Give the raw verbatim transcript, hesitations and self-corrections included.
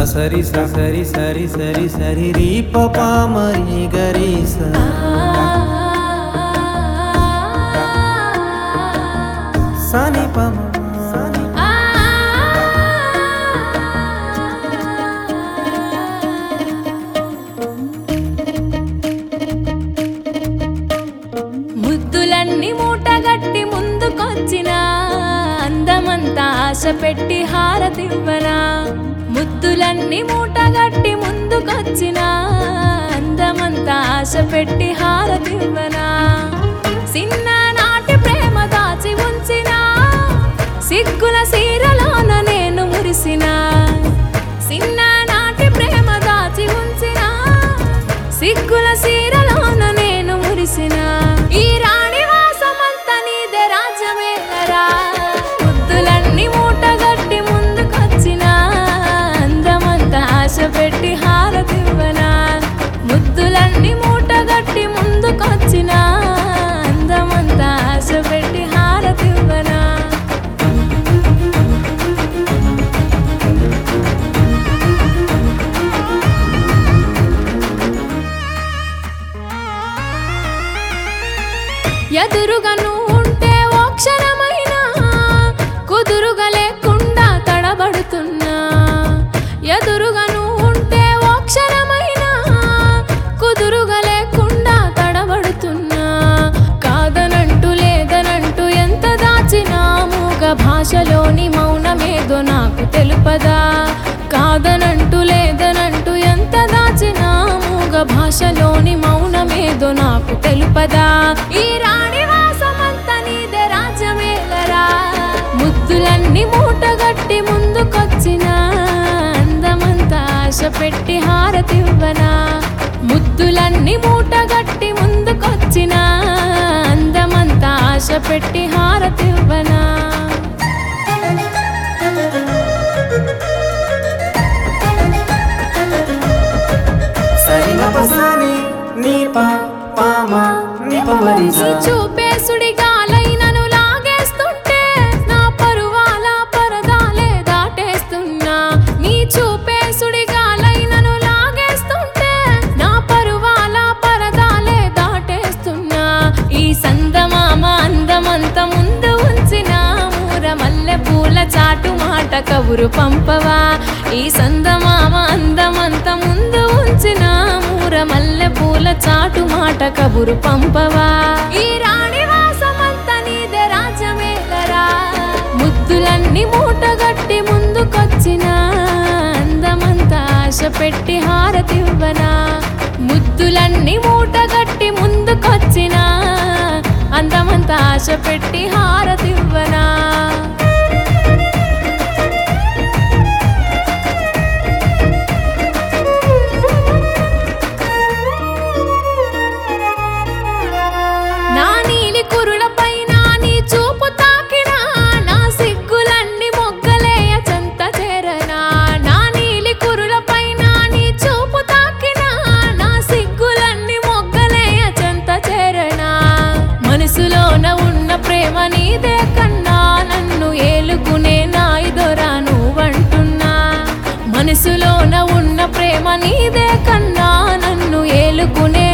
సరి సరి సరి సరి సరి రీ పప మరి గరి స సని పమ ముద్దులన్నీ మూటగట్టి ముందుకొచ్చినా అందమంతా ఆశ పెట్టి హారతివ్వనా ముద్దులన్నీ మూటగట్టి ముందుకొచ్చినా అందమంతా ఆశ పెట్టి హారతివ్వనా చిన్ననాటి ప్రేమ దాచి ఉంచినా సిగ్గుల సీరలోన నేను మురిసినా చిన్ననాటి ప్రేమ దాచి ఉంచినా సిగ్గుల సీరలోన నేను మురిసినా ఈ రాణి వాసమంతా నీదే రాజ్యమేలరా ముద్దులన్నీ మూటగట్టి ముందుకొచ్చినా అందమంతా ఆశ పెట్టి హారతివ్వనా ముద్దులన్నీ మూటగట్టి ముందుకొచ్చినా అందమంతా ఆశ పెట్టి హారతివ్వనా ఎదురుగా నువ్వు ఉంటే ఓ క్షణమైనా కుదురుగా లేకుండా తడబడుతున్నా ఎదురుగా నువ్వు ఉంటే ఓ క్షణమైనా కుదురుగా లేకుండా తడబడుతున్నా కాదనంటూ లేదనంటూ ఎంత దాచినా మూగ భాషలోని మౌనమేదో నాకు తెలుపదా కాదనంటూ లేదనంటూ ఎంత దాచినా మూగ భాషలోని మౌనమేదో నాకు తెలుపదా ఈ రాణి వాసమంతా నీదే రాజ్యమేలరా ముద్దులన్నీ మూటగట్టి ముందుకొచ్చినా అందమంతా ఆశ పెట్టి హారతివ్వనా ముద్దులన్నీ మూటగట్టి ముందుకొచ్చినా అందమంతా ఆశ పెట్టి హారతివ్వనా నీ చూపే సుడిగాలైనను లాగేస్తుంటే నా పరువాల పరదాలే దాటేస్తున్నా నీ చూపే సుడిగాలైనను లాగేస్తుంటే నా పరువాల పరదాలే దాటేస్తున్నా ఈ సందమామ అందమంత ముందు ఉంచిన మూర మల్లె పూల చాటు మాట కబురు పంపవా ఈ సందమామ అందమంత ముందు ఉంచిన మూర మల్లె పూల చాటు మాట కబురు పంపవా ఈ రాణి వాసమంతా నీదే రాజ్యమేలరా ముద్దులన్నీ మూటగట్టి ముందుకొచ్చినా అందమంతా ఆశ పెట్టి హారతివ్వనా ముద్దులన్నీ మూటగట్టి ముందుకొచ్చినా అందమంతా ఆశ పెట్టి హారతివ్వనా నా నీలి కురులపైన నీ చూపు తాకినా నా సిగ్గులన్నీ మొగ్గలేయ చెంత చేరనా నా నీలి కురులపైన నీ చూపు తాకినా నా సిగ్గులన్నీ మొగ్గలేయ చెంత చేరనా మనసులోన ఉన్న ప్రేమ నీదే కన్నా నన్ను ఏలుకునే నాయిదొరా నువ్వంటున్నా మనసులోన ఉన్న ప్రేమ నీదే కన్నా నన్ను ఏలుకునే